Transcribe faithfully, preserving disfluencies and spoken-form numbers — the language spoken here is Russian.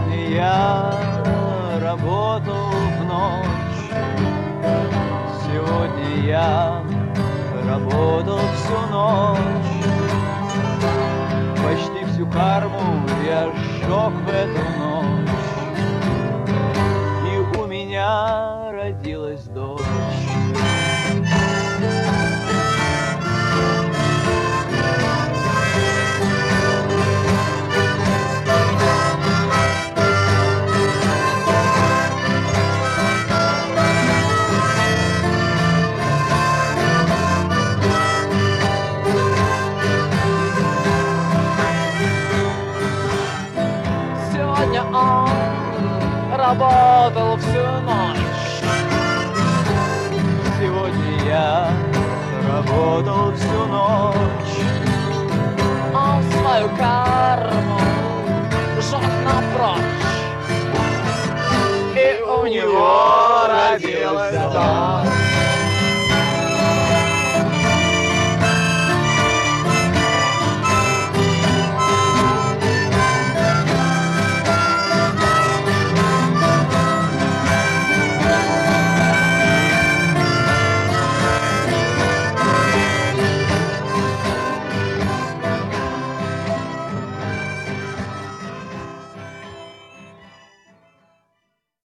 Сегодня я работал в ночь, сегодня я работал всю ночь, почти всю карму я сжег в эту ночь, и у меня родилась дочь. Сегодня он работал всю ночь, Сегодня я работал всю ночь,